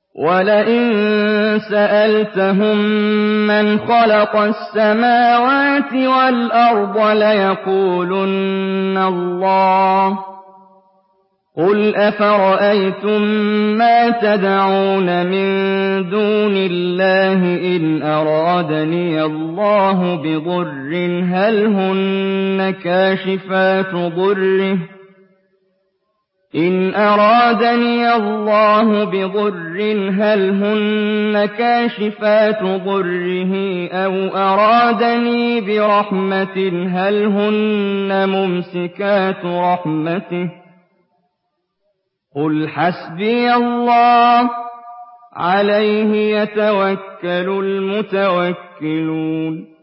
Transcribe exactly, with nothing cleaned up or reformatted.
وَلَئِن سَأَلْتَهُم مَّنْ خَلَقَ السَّمَاوَاتِ وَالْأَرْضَ لَيَقُولُنَّ اللَّهُ ۚ قُلْ أَفَرَأَيْتُم مَّا تَدْعُونَ مِن دُونِ اللَّهِ إِنْ أَرَادَنِيَ اللَّهُ بِضُرٍّ هَلْ هُنَّ كَاشِفَاتُ ضُرِّهِ إِنْ أَرَادَنِيَ اللَّهُ بِضُرٍّ هَلْ هُنَّ كَاشِفَاتُ ضُرِّهِ أَوْ أَرَادَنِي بِرَحْمَةٍ هَلْ هُنَّ مُمْسِكَاتُ رَحْمَتِهِ ۚ قُلْ حَسْبِيَ اللَّهُ ۖ عَلَيْهِ يَتَوَكَّلُ الْمُتَوَكِّلُونَ